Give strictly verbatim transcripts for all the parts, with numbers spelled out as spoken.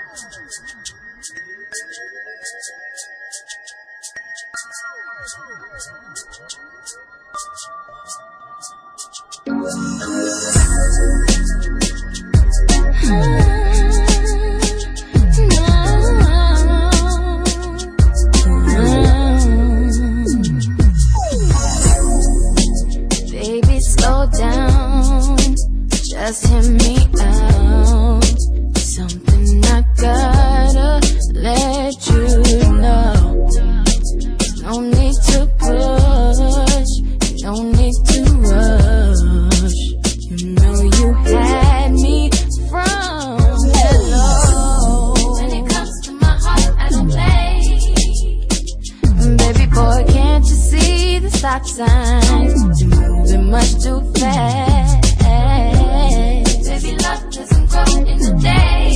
Baby, slow down, just hear me out. Something I gotta let you know. No need to push, no need to rush. You know you had me from hello. When it comes to my heart, I don't play. Baby boy, can't you see the stop signs? You're moving much too fast. Baby, love doesn't grow in a day.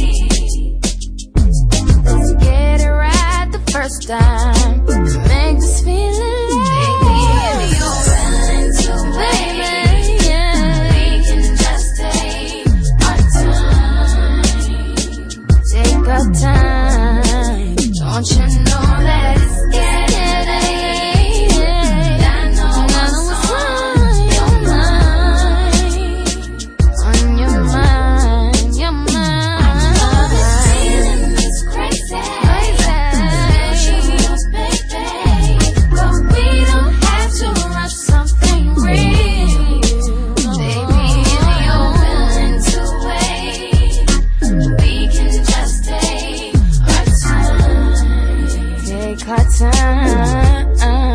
Let's get it right the first time. Make this feeling right. Baby, you're willing to wait. Baby, yeah. We can just take our time. Take our time. Don't you know that it's getting late? I know what's on your mind. On your mind, your mind. I know this feeling is crazy. Crazy. Baby, but we don't have to rush something real. Baby, if you're willing to wait, we can just take our time. Take our time.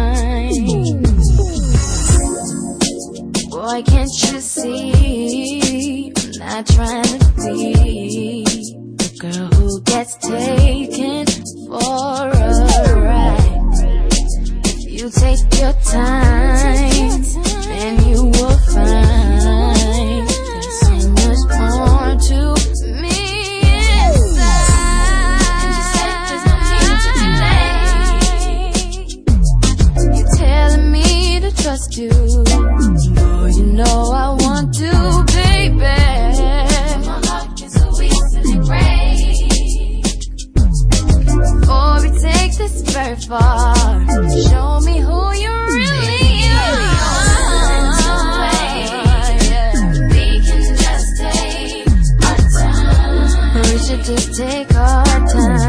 Boy, can't you see? I'm not trying to be the girl who gets taken for a ride. If you take your time, then you will find there's so much more to me inside. And you said there's no need to delay. You're telling me to trust you. Boy, you know I want to, baby. My heart is so easily break. Before we take this very far, show me who you really are. Yeah. We can just take our time. We should just take our time.